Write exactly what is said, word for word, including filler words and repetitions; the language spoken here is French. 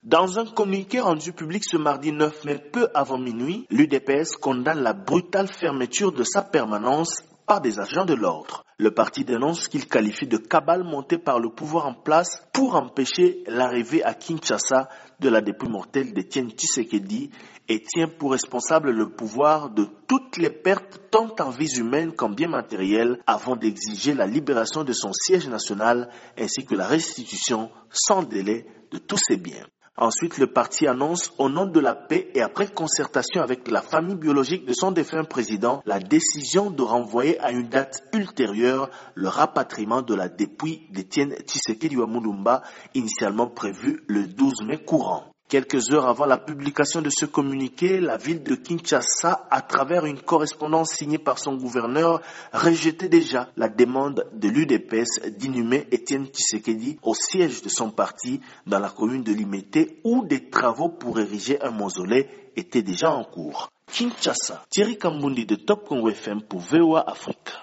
Dans un communiqué rendu public ce mardi neuf mai, peu avant minuit, l'U D P S condamne la brutale fermeture de sa permanence par des agents de l'ordre. Le parti dénonce qu'il qualifie de cabale montée par le pouvoir en place pour empêcher l'arrivée à Kinshasa de la dépouille mortelle d'Étienne Tshisekedi et tient pour responsable le pouvoir de toutes les pertes tant en vies humaines qu'en biens matériels avant d'exiger la libération de son siège national ainsi que la restitution sans délai de tous ses biens. Ensuite, le parti annonce au nom de la paix et après concertation avec la famille biologique de son défunt président la décision de renvoyer à une date ultérieure le rapatriement de la dépouille d'Étienne Tshisekedi Wamulumba, initialement prévu le douze mai courant. Quelques heures avant la publication de ce communiqué, la ville de Kinshasa, à travers une correspondance signée par son gouverneur, rejetait déjà la demande de l'U D P S d'inhumer Étienne Tshisekedi au siège de son parti dans la commune de Limete où des travaux pour ériger un mausolée étaient déjà en cours. Kinshasa, Thierry Kambundi de Top Congo F M pour V O A Afrique.